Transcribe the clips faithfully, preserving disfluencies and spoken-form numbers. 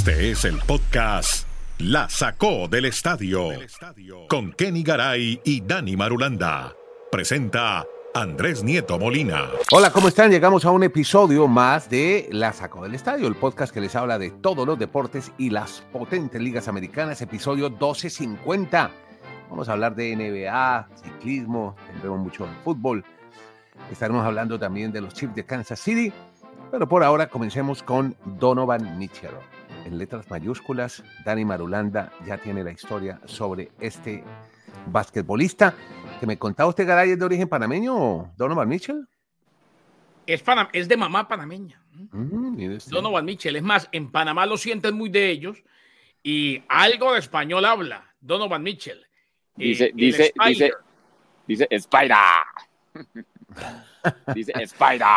Este es el podcast La Sacó del Estadio con Kenny Garay y Dani Marulanda. Presenta Andrés Nieto Molina. Hola, ¿cómo están? Llegamos a un episodio más de La Sacó del Estadio, el podcast que les habla de todos los deportes y las potentes ligas americanas, episodio doce cincuenta. Vamos a hablar de N B A, ciclismo, tendremos mucho fútbol. Estaremos hablando también de los Chiefs de Kansas City, pero por ahora comencemos con Donovan Mitchell. En letras mayúsculas, Dani Marulanda ya tiene la historia sobre este basquetbolista que me contaba usted, Garay, ¿es de origen panameño, Donovan Mitchell? Es, panam- es de mamá panameña. Mm, Donovan Mitchell. Es más, en Panamá lo sienten muy de ellos y algo de español habla Donovan Mitchell. Dice, Eh, dice, dice, dice, Spider. Dice, Spider.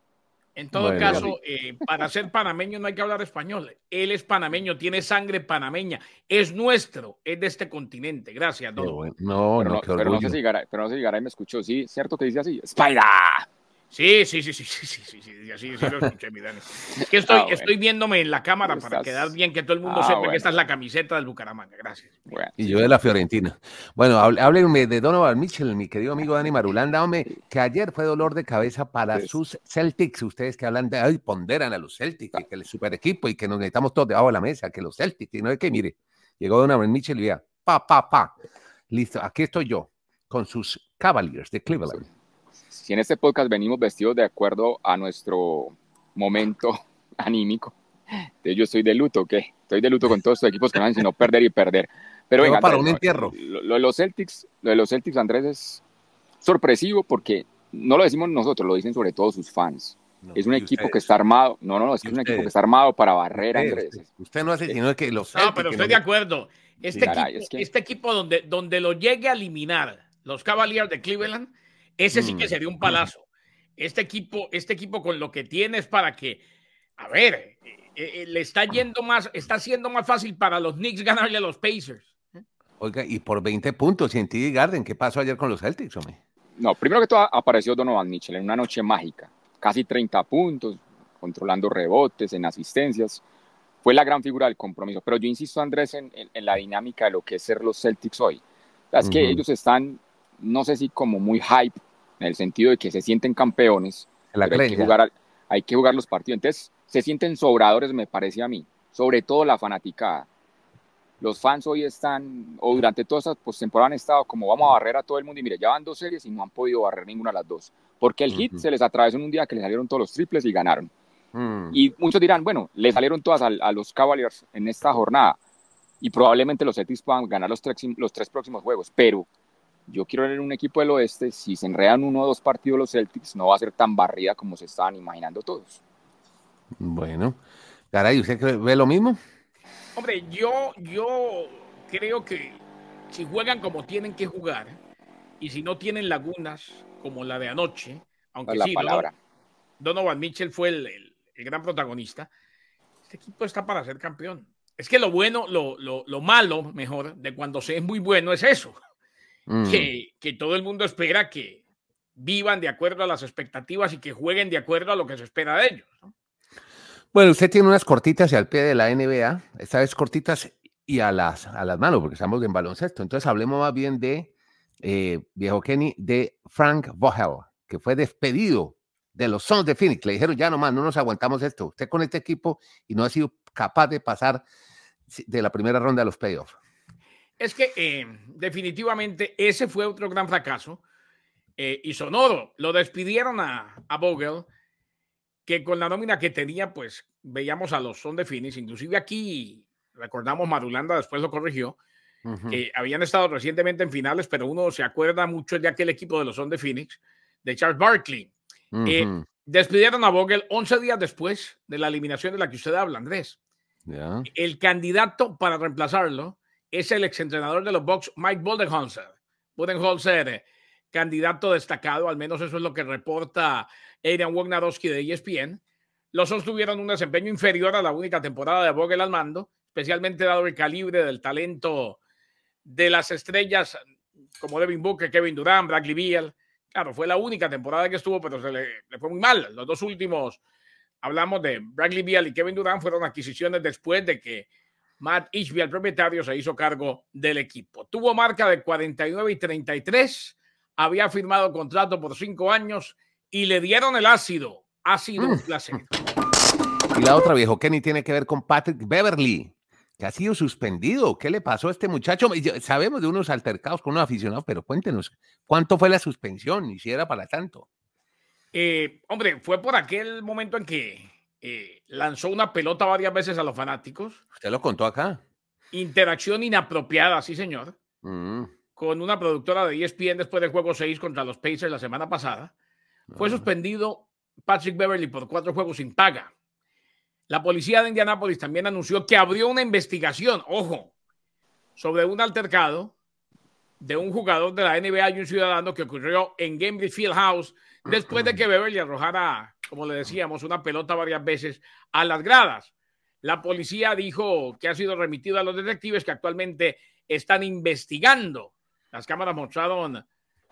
En todo Bueno, caso, eh, para ser panameño no hay que hablar español. Él es panameño, tiene sangre panameña. Es nuestro, es de este continente. Gracias, Donovan. bueno. No, pero, no, no, qué pero no orgullo. sé si Garay, pero no sé si Garay me escuchó. Sí, cierto que dice así, Spider. Sí, sí, sí, sí, sí, sí, sí, sí, así sí lo escuché, mi Dani. Es que estoy, Ah, bueno. estoy viéndome en la cámara Estás- para quedar bien, que todo el mundo Ah, sepa bueno. que esta es la camiseta del Bucaramanga. Gracias. Bueno, Y yo de la Fiorentina. Bueno, hable- háblenme de Donovan Mitchell, mi querido amigo Dani Marulanda, hombre, que ayer fue dolor de cabeza para Sí. sus Celtics. Ustedes que hablan de, ay, ponderan a los Celtics, y que el super equipo y que nos necesitamos todos debajo de la mesa, que los Celtics, y no es que mire, llegó Donovan Mitchell y vea, pa, pa, pa. Listo, aquí estoy yo, con sus Cavaliers de Cleveland. si en este podcast venimos vestidos de acuerdo a nuestro momento anímico, entonces yo estoy de luto, ¿qué? Estoy de luto con todos estos equipos que no hacen sino perder y perder. Pero Llegó venga, para Andrés, un lo- entierro. Lo, lo de los Celtics, lo de los Celtics, Andrés, es sorpresivo porque no lo decimos nosotros, lo dicen sobre todo sus fans. No, Es un y equipo ustedes, que está armado. No, no, no, es que Y es un equipo ustedes. que está armado para barrer, usted, Andrés. usted, usted no hace sino que los No, Celtics. pero que estoy no- de acuerdo. Este Sí. equipo, Caray, es que- este equipo donde, donde lo llegue a eliminar los Cavaliers de Cleveland, ese sí que Mm. sería un palazo. Este equipo, este equipo con lo que tiene es para que, a ver, eh, eh, le está yendo más, está siendo más fácil para los Knicks ganarle a los Pacers. Oiga, y por veinte puntos, y en T D Garden, ¿qué pasó ayer con los Celtics, hombre? No, primero que todo apareció Donovan Mitchell en una noche mágica. Casi treinta puntos, controlando rebotes, en asistencias. Fue la gran figura del compromiso. Pero yo insisto, Andrés, en, en- en la dinámica de lo que es ser los Celtics hoy. O sea, es que Ujú. ellos están, no sé si como muy hype, en el sentido de que se sienten campeones, Se la pero hay creen que, ya. jugar, al- hay que jugar los partidos. Entonces, se sienten sobradores, me parece a mí. Sobre todo la fanaticada. Los fans hoy están, o durante toda esta postemporada han estado como vamos a barrer a todo el mundo. Y mire, ya van dos series y no han podido barrer ninguna de las dos. Porque el Heat Ujú. se les atravesó en un día que les salieron todos los triples y ganaron. Mm. Y muchos dirán, bueno, le salieron todas a, a los Cavaliers en esta jornada. Y probablemente los Celtics puedan ganar los tres, los tres próximos juegos. Pero yo quiero ver un equipo del oeste, si se enredan uno o dos partidos los Celtics, no va a ser tan barrida como se estaban imaginando todos. Bueno, Garay, ¿usted cree- ve lo mismo? Hombre, yo, yo creo que si juegan como tienen que jugar y si no tienen lagunas como la de anoche, aunque Esa es la sí, palabra. Donovan Mitchell fue el, el- el gran protagonista, este equipo está para ser campeón. Es que lo bueno, lo, lo, lo malo, mejor, de cuando se es muy bueno es eso, Mm. que, que todo el mundo espera que vivan de acuerdo a las expectativas y que jueguen de acuerdo a lo que se espera de ellos, ¿no? Bueno, usted tiene unas cortitas y al pie de la N B A, esta vez cortitas y a las, a las manos, porque estamos en baloncesto. Entonces hablemos más bien de, eh, viejo Kenny, de Frank Vogel, que fue despedido de los Suns de Phoenix. Le dijeron, ya nomás, no nos aguantamos esto. Usted con este equipo y no ha sido capaz de pasar de la primera ronda a los playoffs. Es que eh, definitivamente ese fue otro gran fracaso eh, y sonoro. Lo despidieron a, a Vogel, que con la nómina que tenía, pues veíamos a los Suns de Phoenix. Inclusive aquí recordamos, Marulanda después lo corrigió, Ujú. que habían estado recientemente en finales, pero uno se acuerda mucho de aquel equipo de los Suns de Phoenix, de Charles Barkley. Ujú. Eh, despidieron a Vogel once días después de la eliminación de la que usted habla, Andrés. Ya. El candidato para reemplazarlo es el exentrenador de los Bucks, Mike Budenholzer. Budenholzer, eh, candidato destacado, al menos eso es lo que reporta Adrian Wojnarowski de E S P N. Los Suns tuvieron un desempeño inferior a la única temporada de Vogel al mando, especialmente dado el calibre del talento de las estrellas como Devin Booker, Kevin Durant, Bradley Beal. Claro, fue la única temporada que estuvo, pero se le, le fue muy mal. Los dos últimos hablamos de Bradley Beal y Kevin Durant, fueron adquisiciones después de que Matt Ishbia, el propietario, se hizo cargo del equipo. Tuvo marca de cuarenta y nueve y treinta y tres, había firmado contrato por cinco años y le dieron el ácido. Ha sido mm. un placer. Y la otra, viejo Kenny, tiene que ver con Patrick Beverley, que ha sido suspendido. ¿Qué le pasó a este muchacho? Sabemos de unos altercados con unos aficionados, pero cuéntenos, ¿cuánto fue la suspensión? Y si era para tanto. Eh, hombre, fue por aquel momento en que eh, lanzó una pelota varias veces a los fanáticos. ¿Usted lo contó acá? Interacción inapropiada, sí señor, mm. con una productora de E S P N después del juego seis contra los Pacers la semana pasada. Ah. Fue suspendido Patrick Beverley por cuatro juegos sin paga. La policía de Indianápolis también anunció que abrió una investigación, ojo, sobre un altercado de un jugador de la N B A y un ciudadano que ocurrió en Gainbridge Fieldhouse después de que Beverley arrojara, como le decíamos, una pelota varias veces a las gradas. La policía dijo que ha sido remitido a los detectives que actualmente están investigando. Las cámaras mostraron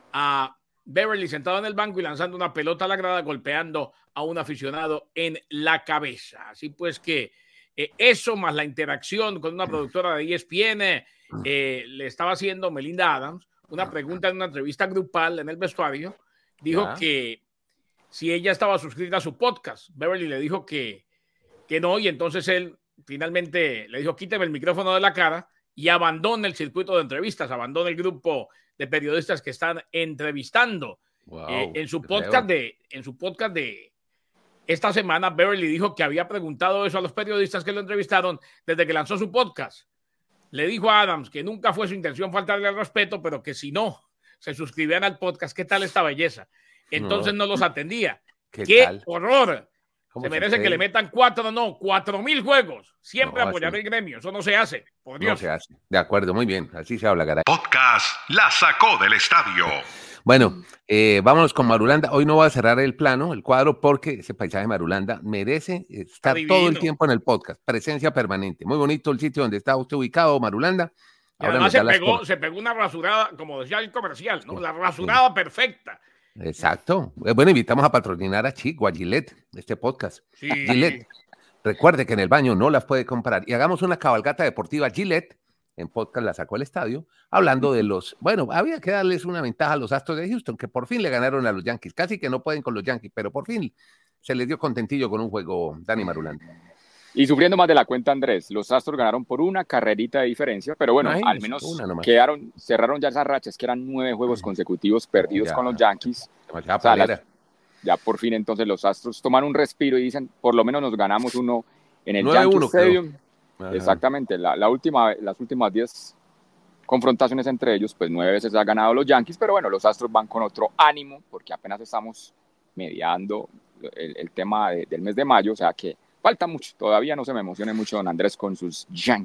a Beverley sentado en el banco y lanzando una pelota a la grada, golpeando a un aficionado en la cabeza. Así pues que eh, eso más la interacción con una productora de E S P N, eh, le estaba haciendo Melinda Adams una pregunta en una entrevista grupal en el vestuario. Dijo ¿Ya? que si ella estaba suscrita a su podcast. Beverley le dijo que, que no, y entonces él finalmente le dijo: quíteme el micrófono de la cara y abandone el circuito de entrevistas, abandone el grupo de periodistas que están entrevistando. Wow, eh, en su podcast de en su podcast de esta semana, Beverley dijo que había preguntado eso a los periodistas que lo entrevistaron desde que lanzó su podcast. Le dijo a Adams que nunca fue su intención faltarle al respeto, pero que si no se suscribían al podcast, ¿qué tal esta belleza? Entonces no, no los atendía. ¡Qué, ¿Qué horror! Se merece se que le metan cuatro, no, cuatro mil juegos. Siempre no, apoyar así. El gremio. Eso no se hace. Por Dios. No se hace. De acuerdo, muy bien. Así se habla, caray. Podcast La Sacó del Estadio. Bueno, eh, vámonos con Marulanda. Hoy no voy a cerrar el plano, el cuadro, porque ese paisaje de Marulanda merece estar Adivino. todo el tiempo en el podcast. Presencia permanente. Muy bonito el sitio donde está usted ubicado, Marulanda. Ahora además se pegó, se pegó una rasurada, como decía el comercial, ¿no? Sí, la rasurada sí. perfecta. Exacto. Bueno, invitamos a patrocinar a Chico, a Gillette, este podcast. Sí. Gillette. Recuerde que en el baño no las puede comprar. Y hagamos una cabalgata deportiva Gillette, en podcast La Sacó el Estadio, hablando de los... Bueno, había que darles una ventaja a los Astros de Houston, que por fin le ganaron a los Yankees. Casi que no pueden con los Yankees, pero por fin se les dio contentillo con un juego, Dani Marulanda. Y sufriendo más de la cuenta, Andrés. Los Astros ganaron por una carrerita de diferencia, pero bueno, Ay, al menos quedaron, cerraron ya esas rachas, que eran nueve juegos consecutivos perdidos ya, con los Yankees. O sea, las, ya por fin entonces los Astros toman un respiro y dicen, por lo menos nos ganamos uno en el Yankee Stadium. Exactamente, la, la última, las últimas diez confrontaciones entre ellos, pues nueve veces ha ganado los Yankees, pero bueno, los Astros van con otro ánimo, porque apenas estamos mediando el, el tema de, del mes de mayo, o sea que falta mucho, todavía no se me emocione mucho don Andrés con sus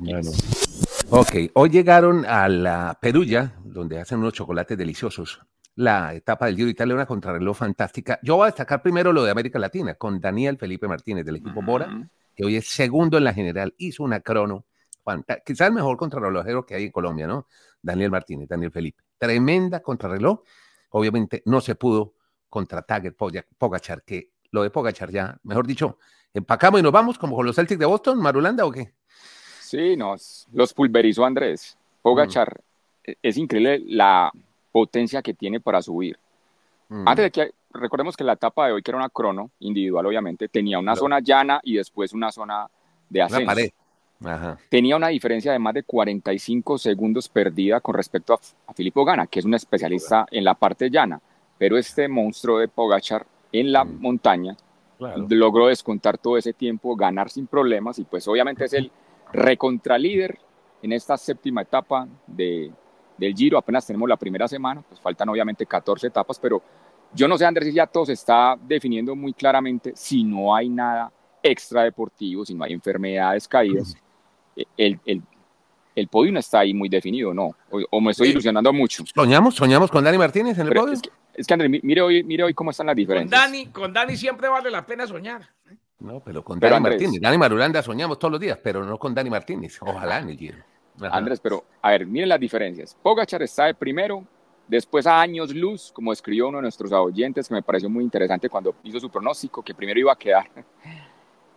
Yankees. Bueno. Ok, hoy llegaron a la Perugia, donde hacen unos chocolates deliciosos, la etapa del Giro de Italia, una contrarreloj fantástica. Yo voy a destacar primero lo de América Latina, con Daniel Felipe Martínez del equipo uh-huh. Bora, que hoy es segundo en la general, hizo una crono, fantástica, quizás el mejor contrarrelojero que hay en Colombia, ¿no? Daniel Martínez, Daniel Felipe. Tremenda contrarreloj, obviamente no se pudo contra Tadej Pogačar, que lo de Pogačar ya, mejor dicho, empacamos y nos vamos como con los Celtics de Boston, Marulanda, ¿o qué? Sí, nos los pulverizó Andrés. Pogačar, mm. es increíble la potencia que tiene para subir. Mm. Antes de que, recordemos que la etapa de hoy, que era una crono individual, obviamente, tenía una Pero, zona llana y después una zona de ascenso. Una pared. Ajá. Tenía una diferencia de más de cuarenta y cinco segundos perdida con respecto a, a Filippo Ganna, que es un especialista en la parte llana. Pero este monstruo de Pogačar en la mm. montaña Claro. logró descontar todo ese tiempo, ganar sin problemas y pues obviamente es el recontralíder en esta séptima etapa de, del Giro. Apenas tenemos la primera semana, pues faltan obviamente catorce etapas, pero yo no sé, Andrés, si ya todo se está definiendo muy claramente. Si no hay nada extra deportivo, si no hay enfermedades caídas, el, el, el podio no está ahí muy definido, ¿no? O, o me estoy ilusionando mucho. ¿Soñamos? ¿Soñamos con Dani Martínez en el pero podio? Es que, Es que, Andrés, mire hoy, mire hoy cómo están las diferencias. Con Dani, con Dani siempre vale la pena soñar. No, pero con pero Dani Andrés, Martínez. Dani Marulanda soñamos todos los días, pero no con Dani Martínez. Ojalá en el Giro. Ajá. Andrés, pero a ver, miren las diferencias. Pogačar está de primero, después a años luz, como escribió uno de nuestros oyentes, que me pareció muy interesante cuando hizo su pronóstico, que primero iba a quedar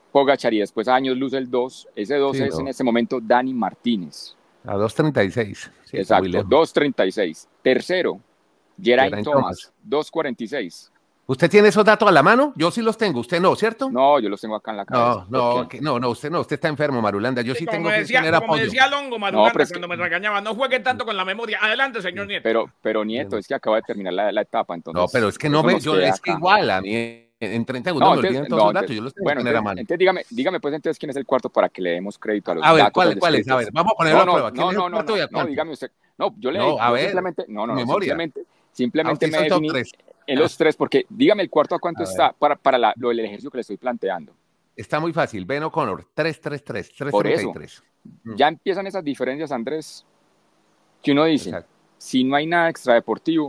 Pogacar y después a años luz el dos. Ese dos Sí, es no. en este momento Dani Martínez. A dos treinta y seis. Sí, Exacto, dos treinta y seis. Tercero, Geraint Geraint Thomas, Thomas. dos cuarenta y seis. ¿Usted tiene esos datos a la mano? Yo sí los tengo, usted no, ¿cierto? No, yo los tengo acá en la cabeza. No, no, que- no, no, usted no, usted está enfermo, Marulanda. Yo sí, Sí, como tengo me que decía, tener como me apoyo. decía Longo Marulanda No, pero es cuando que- me regañaba, no juegue tanto con la memoria. Adelante, señor Nieto. Pero, pero Nieto, es que acaba de terminar la, la etapa, entonces. No, pero es que eso no me, nos yo, queda es que acá. igual a mí en treinta segundos No, me entonces, olvidan todos no, los datos, entonces- yo los tengo bueno, que tener a entonces, mano. entonces dígame, dígame pues entonces quién es el cuarto para que le demos crédito a los A ver, datos ¿cuál, cuál es? A descritos. ver, vamos a ponerlo No, a no, prueba. ¿Quién no, es el no, no, cuarto no, y a no, cuánto? dígame usted. No, yo le No, a yo ver, simplemente, no, no, no, memoria. simplemente, Ah, simplemente usted me hizo top definí tres. en los tres, porque dígame el cuarto a cuánto A está para, para la, lo del ejercicio que le estoy planteando. Está muy fácil. Ben O'Connor, tres tres tres, Por tres treinta y eso, tres. Mm. ya empiezan esas diferencias, Andrés, que uno dice, Exacto. si no hay nada extradeportivo,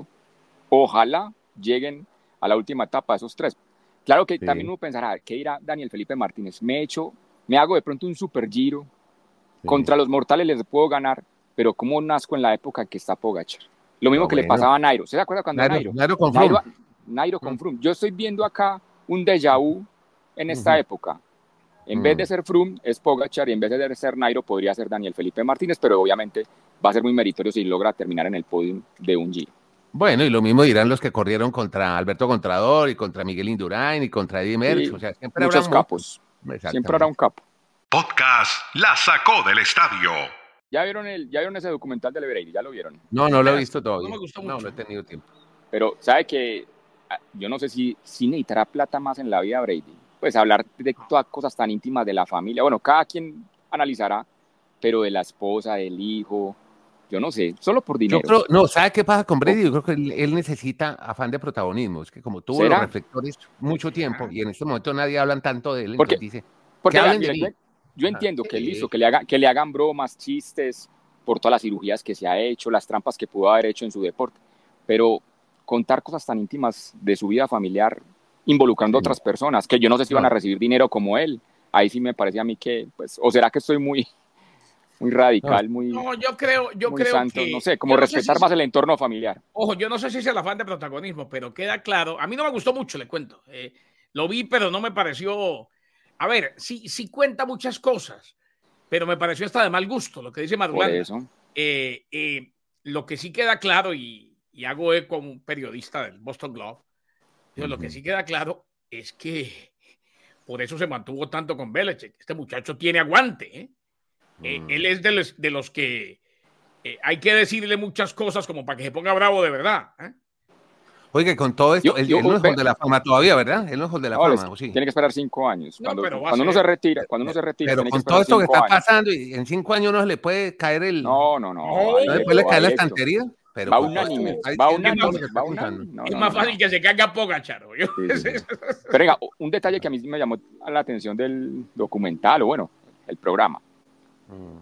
ojalá lleguen a la última etapa esos tres. Claro que Sí. también uno pensará, ¿qué dirá Daniel Felipe Martínez? Me he hecho, me hago de pronto un super giro, Sí. contra los mortales les puedo ganar, pero ¿cómo nazco en la época que está Pogacar? Lo mismo No, que le bueno. pasaba a Nairo. ¿Se acuerda cuando Nairo, Nairo? Nairo con Nairo, Froome. Nairo con Mm. Froome. Yo estoy viendo acá un déjà vu en esta Ujú. época. En Mm. vez de ser Froome, es Pogacar, y en vez de ser Nairo, podría ser Daniel Felipe Martínez, pero obviamente va a ser muy meritorio si logra terminar en el podio de un Giro. Bueno, y lo mismo dirán los que corrieron contra Alberto Contador y contra Miguel Indurain y contra Eddie Merckx. Sí, O sea, siempre muchos habrá capos. Exactamente. Siempre habrá un capo. Podcast La Sacó del Estadio. ¿Ya vieron, el, ¿Ya vieron ese documental de Leverey? ¿Ya lo vieron? No, no lo he Veas, visto todavía. no me gustó No, mucho. no he tenido tiempo. Pero, ¿sabe que yo no sé si, si necesitará plata más en la vida Brady? Pues hablar de todas cosas tan íntimas de la familia. Bueno, cada quien analizará, pero de la esposa, del hijo, yo no sé, solo por Yo dinero. creo, no, ¿sabe qué pasa con Brady? Yo creo que él, él necesita afán de protagonismo. Es que como tuvo ¿Será? los reflectores mucho tiempo y en este momento nadie hablan tanto de él, Porque- entonces dice, Porque que vea, hablen de mire, mí. yo, yo Ajá, entiendo que él sí. hizo, que le, haga, que le hagan bromas, chistes, por todas las cirugías que se ha hecho, las trampas que pudo haber hecho en su deporte, pero contar cosas tan íntimas de su vida familiar, involucrando a Sí. otras personas, que yo no sé si van a No. recibir dinero como él, ahí sí me parece a mí que, pues, o será que estoy muy, muy radical, muy, No, yo creo, yo muy creo santo, que. no sé, como yo no sé respetar si- más el entorno familiar. Ojo, yo no sé si es el afán de protagonismo, pero queda claro. A mí no me gustó mucho, le cuento. Eh, lo vi, pero no me pareció. A ver, sí, sí cuenta muchas cosas, pero me pareció hasta de mal gusto lo que dice Por Marulanda. eso, Eh, eh, lo que sí queda claro, y, y hago eco como un periodista del Boston Globe, digo, lo que sí queda claro es que por eso se mantuvo tanto con Belichick. Este muchacho tiene aguante. ¿eh? Eh, él es de los, de los que eh, hay que decirle muchas cosas como para que se ponga bravo de verdad. ¿eh? Oiga, con todo esto, Yo- él, yo- él no es ve- Hall de la Fama todavía, ¿verdad? Él no es Hall de la no, les- Fama, ¿o sí? tiene que esperar cinco años. No, Cuando, pero va a cuando uno ser. se retira, cuando uno se retira, Pero tiene que con esperar todo esto que cinco está años. pasando, y en cinco años no se le puede caer el... No, no, no. No, va ¿no directo, le puede va caer la directo. estantería? Pero Va con todo esto que unánime, está va diciendo, unánime, todo lo que está va escuchando. unánime. No, es no, más no, fácil no. que se caiga Pogacar. ¿oyó? Sí, sí, sí. Pero venga, un detalle que a mí me llamó la atención del documental, o bueno, el programa. Mm.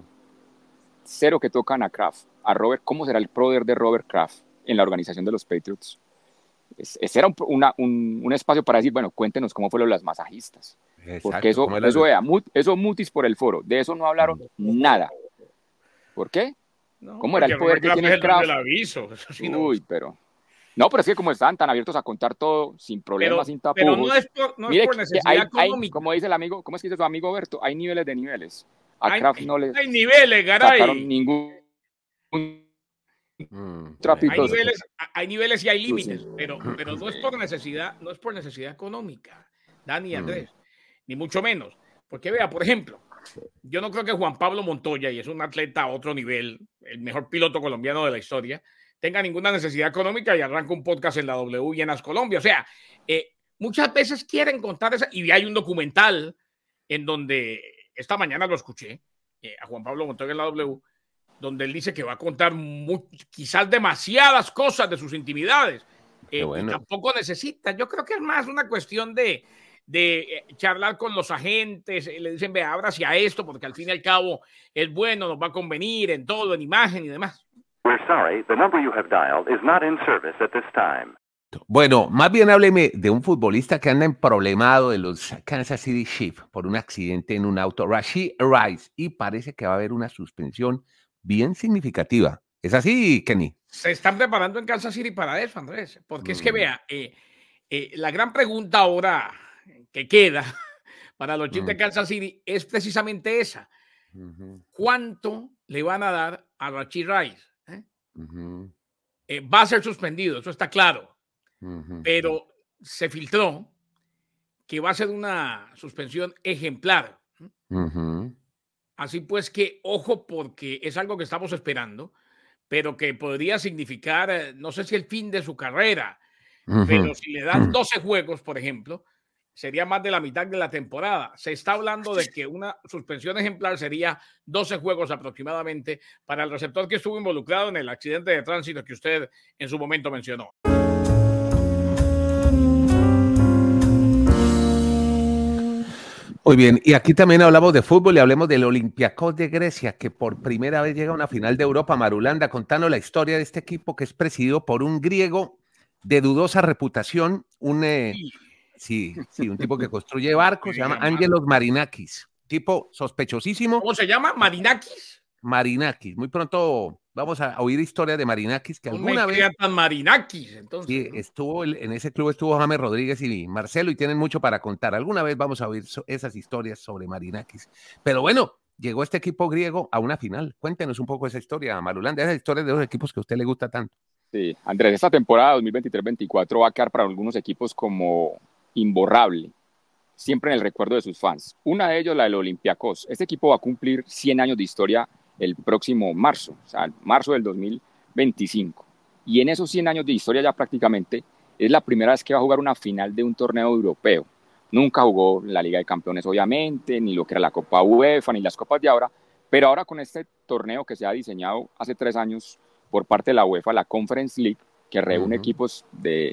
Cero que tocan a Kraft, a Robert. ¿Cómo será el poder de Robert Kraft en la organización de los Patriots? Es- Ese era un, una- un- un espacio para decir, bueno, cuéntenos cómo fue lo de las masajistas. Exacto, Porque eso, ¿cómo era eso, lo- era, mut- eso mutis por el foro, de eso no hablaron nada. ¿Por qué? No, ¿Cómo era el porque poder Robert que Kraft tiene es el dueño Kraft? del aviso. Eso sí no. Uy, pero... No, pero es que como están tan abiertos a contar todo, sin problemas, pero, sin pero tapujos. no es por, no es Mire, por que necesidad hay, hay, económica. como dice el amigo, ¿cómo es que dice su amigo Berto? Hay niveles de niveles. A Hay, Kraft no le hay niveles, sacaron Garay. ningún Mm, trapito. Hay niveles, hay niveles y hay Sí, límites, sí. pero, pero no es por necesidad, no es por necesidad económica, Dani y Mm. Andrés, ni mucho menos. Porque vea, por ejemplo, yo no creo que Juan Pablo Montoya, y es un atleta a otro nivel, el mejor piloto colombiano de la historia, tenga ninguna necesidad económica y arranca un podcast en la W y en las Colombia. O sea, eh, muchas veces quieren contar esa, y hay un documental en donde esta mañana lo escuché, eh, a Juan Pablo Montoya en la W, donde él dice que va a contar muy, quizás demasiadas cosas de sus intimidades. Eh, bueno. Y tampoco necesita. Yo creo que es más una cuestión de, de eh, charlar con los agentes. Eh, le dicen, ve, abra hacia esto, porque al fin y al cabo es bueno, nos va a convenir en todo, en imagen y demás. We're sorry, the number you have dialed is not in service at this time. Bueno, más bien hábleme de un futbolista que anda emproblemado de los Kansas City Chiefs por un accidente en un auto, Rashee Rice, y parece que va a haber una suspensión bien significativa. ¿Es así, Kenny? Se están preparando en Kansas City para eso, Andrés, porque Mm. es que vea, eh, eh, la gran pregunta ahora que queda, para los Chiefs uh-huh. de Kansas City es precisamente esa. Uh-huh. ¿Cuánto le van a dar a Rashee Rice? ¿Eh? Uh-huh. Eh, va a ser suspendido, eso está claro. Uh-huh. Pero se filtró que va a ser una suspensión ejemplar. Uh-huh. Así pues que, ojo, porque es algo que estamos esperando, pero que podría significar, no sé si el fin de su carrera, uh-huh. pero si le dan doce juegos, por ejemplo, sería más de la mitad de la temporada. Se está hablando de que una suspensión ejemplar sería doce juegos aproximadamente para el receptor que estuvo involucrado en el accidente de tránsito que usted en su momento mencionó. Muy bien, y aquí también hablamos de fútbol y hablemos del Olympiacos de Grecia, que por primera vez llega a una final de Europa. Marulanda, contanos la historia de este equipo que es presidido por un griego de dudosa reputación, un, eh, sí, sí, un tipo que construye barcos, se llama Ángelos Marinakis, tipo sospechosísimo. ¿Cómo se llama? ¿Marinakis? Marinakis, muy pronto vamos a oír historias de Marinakis que no alguna me vez tan Marinakis, entonces, sí, ¿no? estuvo en ese club estuvo James Rodríguez y Marcelo y tienen mucho para contar. Alguna vez vamos a oír esas historias sobre Marinakis. Pero bueno, llegó este equipo griego a una final. Cuéntenos un poco esa historia, Marulanda, esa historia de los equipos que a usted le gusta tanto. Sí, Andrés, esta temporada dos mil veintitrés veinticuatro va a quedar para algunos equipos como imborrable, siempre en el recuerdo de sus fans. Una de ellos, la del Olympiacos. Este equipo va a cumplir cien años de historia el próximo marzo, o sea, marzo del dos mil veinticinco. Y en esos cien años de historia ya prácticamente es la primera vez que va a jugar una final de un torneo europeo. Nunca jugó la Liga de Campeones, obviamente, ni lo que era la Copa UEFA, ni las Copas de ahora, pero ahora con este torneo que se ha diseñado hace tres años por parte de la UEFA, la Conference League, que reúne uh-huh. equipos de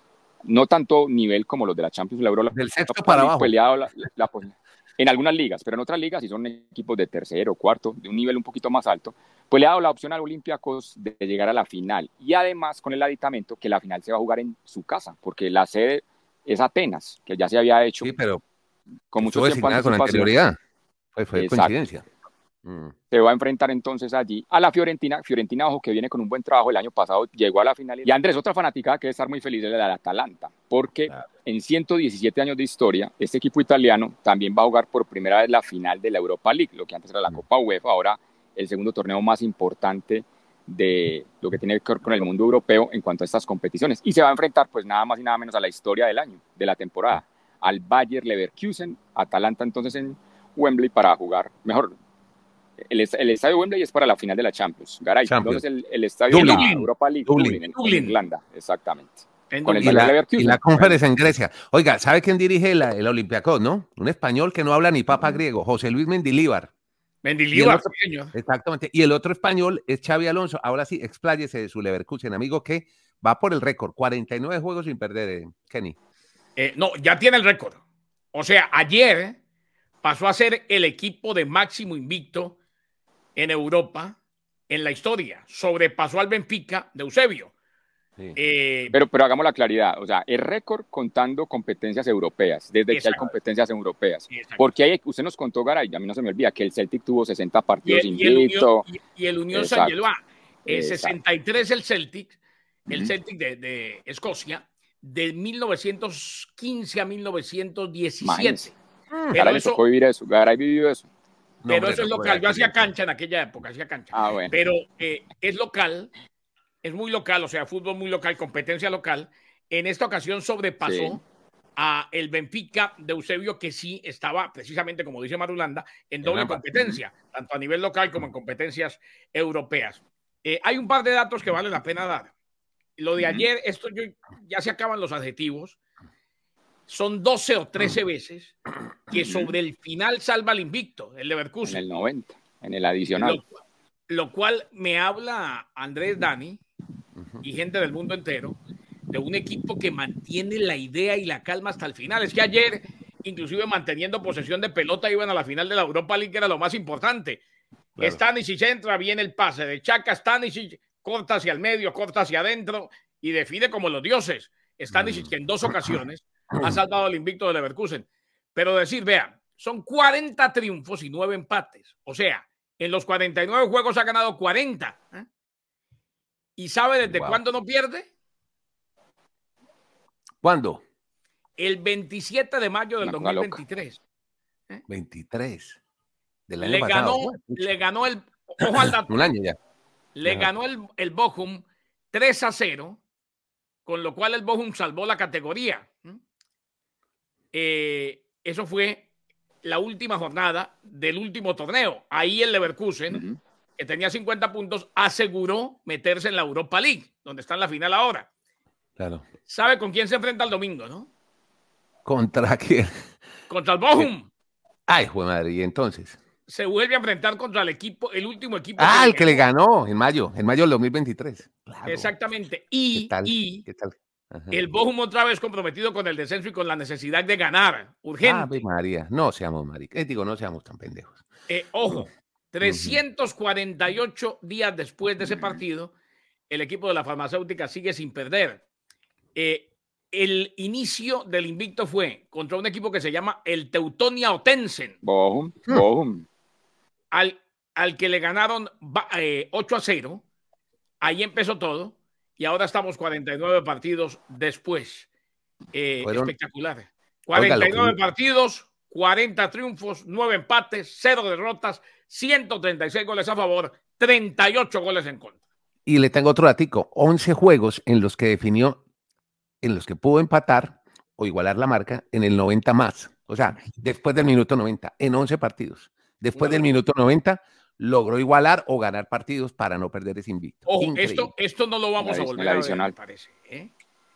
no tanto nivel como los de la Champions, la Euro, del sexto para abajo. Peleado la, la, la, en algunas ligas, pero en otras ligas, si son equipos de tercero, cuarto, de un nivel un poquito más alto, pues le ha dado la opción al Olympiacos de llegar a la final. Y además con el aditamento que la final se va a jugar en su casa, porque la sede es Atenas, que ya se había hecho. Sí, pero con mucho tiempo con anterioridad. Fue, fue coincidencia. Mm. Se va a enfrentar entonces allí a la Fiorentina. Fiorentina, ojo, que viene con un buen trabajo. El año pasado llegó a la final. Y Andrés, otra fanática que debe estar muy feliz es la de Atalanta, porque claro. en ciento diecisiete años de historia, este equipo italiano también va a jugar por primera vez la final de la Europa League, lo que antes era la mm. Copa UEFA, ahora el segundo torneo más importante de lo que tiene que ver con el mundo europeo en cuanto a estas competiciones. Y se va a enfrentar, pues nada más y nada menos a la historia del año, de la temporada, al Bayer Leverkusen. Atalanta entonces en Wembley para jugar, mejor, el, el estadio Wembley es para la final de la Champions. Garay, Champions. Entonces el, el estadio Dublin. de la Europa League, Dublin, Dublin, en, Dublin. en Irlanda, exactamente. En con el y, la, y la Conference en Grecia. Oiga, ¿sabe quién dirige la, el Olympiacos, no? Un español que no habla ni papa griego, José Luis Mendilíbar. Mendilíbar, otro, señor. Exactamente. Y el otro español es Xavi Alonso. Ahora sí, expláyese de su Leverkusen, amigo, que va por el récord. cuarenta y nueve juegos sin perder, eh, Kenny. Eh, no, ya tiene el récord. O sea, ayer pasó a ser el equipo de máximo invicto en Europa en la historia. Sobrepasó al Benfica de Eusebio. Sí. Eh, pero, pero hagamos la claridad, o sea, el récord contando competencias europeas, desde exacto. que hay competencias europeas. Exacto. Porque hay, usted nos contó, Garay, a mí no se me olvida, que el Celtic tuvo sesenta partidos invicto. Y el Unión Saint-Gilloise, eh, sesenta y tres el Celtic, el uh-huh. Celtic de, de Escocia, de mil novecientos quince a mil novecientos diecisiete. Mm. Garay le tocó vivir eso, Garay vivió eso. Pero no, eso es local, yo hacía cancha en aquella época, hacía cancha. Ah, bueno. Pero eh, es local, es muy local, o sea, fútbol muy local, competencia local. En esta ocasión sobrepasó sí. a el Benfica de Eusebio, que sí estaba, precisamente como dice Marulanda, en doble en competencia, tanto a nivel local como en competencias europeas. Eh, hay un par de datos que vale la pena dar. Lo de ayer, esto yo, ya se acaban los adjetivos, son doce o trece veces que sobre el final salva el invicto, el Leverkusen. En el noventa, en el adicional. Lo, lo cual me habla Andrés, Dani y gente del mundo entero de un equipo que mantiene la idea y la calma hasta el final. Es que ayer, inclusive manteniendo posesión de pelota, iban a la final de la Europa League, que era lo más importante. Claro. Stanisic entra, viene el pase de Chaka, Stanisic corta hacia el medio, corta hacia adentro y define como los dioses. Stanisic, que en dos ocasiones ha salvado el invicto de Leverkusen. Pero decir, vean, son cuarenta triunfos y nueve empates. O sea, en los cuarenta y nueve juegos ha ganado cuarenta. ¿eh? ¿Y sabe desde wow. cuándo no pierde? ¿Cuándo? El veintisiete de mayo del dos mil veintitrés. ¿eh? veintitrés. Del año Le pasado. ganó, Bueno, le ganó el, ojo al dato, un año ya. le Ajá. ganó el, el Bochum tres a cero, con lo cual el Bochum salvó la categoría. Eh, eso fue la última jornada del último torneo. Ahí el Leverkusen, uh-huh. que tenía cincuenta puntos, aseguró meterse en la Europa League, donde está en la final ahora. Claro. ¿Sabe con quién se enfrenta el domingo, no? ¿Contra quién? Contra el Bochum. Ay, jue madre, y entonces. Se vuelve a enfrentar contra el equipo, el último equipo. Ah, que el que le ganó en mayo, en mayo del dos mil veintitrés. Claro. Exactamente. Y, ¿Qué tal? y ¿Qué tal? Ajá. El Bochum otra vez comprometido con el descenso y con la necesidad de ganar. Urgente. Ave María, no seamos maricas. Eh, digo, no seamos tan pendejos. Eh, ojo, trescientos cuarenta y ocho uh-huh. días después de ese partido, el equipo de la farmacéutica sigue sin perder. Eh, el inicio del invicto fue contra un equipo que se llama el Teutonia Ottensen. Bochum, Bochum. Al, al que le ganaron eh, ocho a cero. Ahí empezó todo. Y ahora estamos cuarenta y nueve partidos después. Eh, Fueron... Espectacular. cuarenta y nueve Oiga, que... partidos, cuarenta triunfos, nueve empates, cero derrotas, ciento treinta y seis goles a favor, treinta y ocho goles en contra. Y le tengo otro datico, once juegos en los que definió, en los que pudo empatar o igualar la marca en el noventa más. O sea, después del minuto noventa, en once partidos. Después no, del minuto noventa, logró igualar o ganar partidos para no perder ese invicto. Ojo, esto, esto no lo vamos la, a volver a ver, me parece. ¿eh?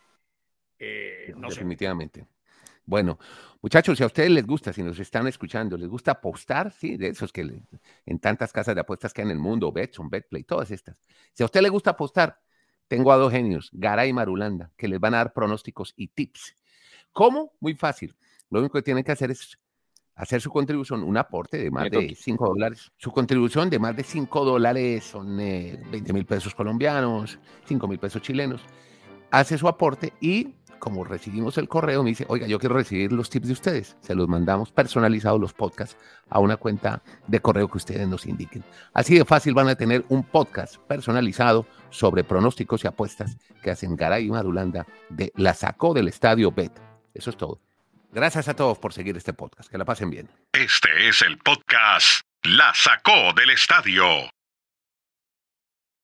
Eh, no Definitivamente. Sé. Bueno, muchachos, si a ustedes les gusta, si nos están escuchando, les gusta apostar, sí, de esos que le, en tantas casas de apuestas que hay en el mundo, Betson, Betplay, todas estas. Si a usted le gusta apostar, tengo a dos genios, Garay y Marulanda, que les van a dar pronósticos y tips. ¿Cómo? Muy fácil. Lo único que tienen que hacer es hacer su contribución, un aporte de más de cinco dólares. Su contribución de más de cinco dólares son eh, veinte mil pesos colombianos, cinco mil pesos chilenos. Hace su aporte y, como recibimos el correo, me dice, oiga, yo quiero recibir los tips de ustedes. Se los mandamos personalizados los podcasts a una cuenta de correo que ustedes nos indiquen. Así de fácil van a tener un podcast personalizado sobre pronósticos y apuestas que hacen Garay y Marulanda de La Sacó del Estadio Bet. Eso es todo. Gracias a todos por seguir este podcast. Que la pasen bien. Este es el podcast La Sacó del Estadio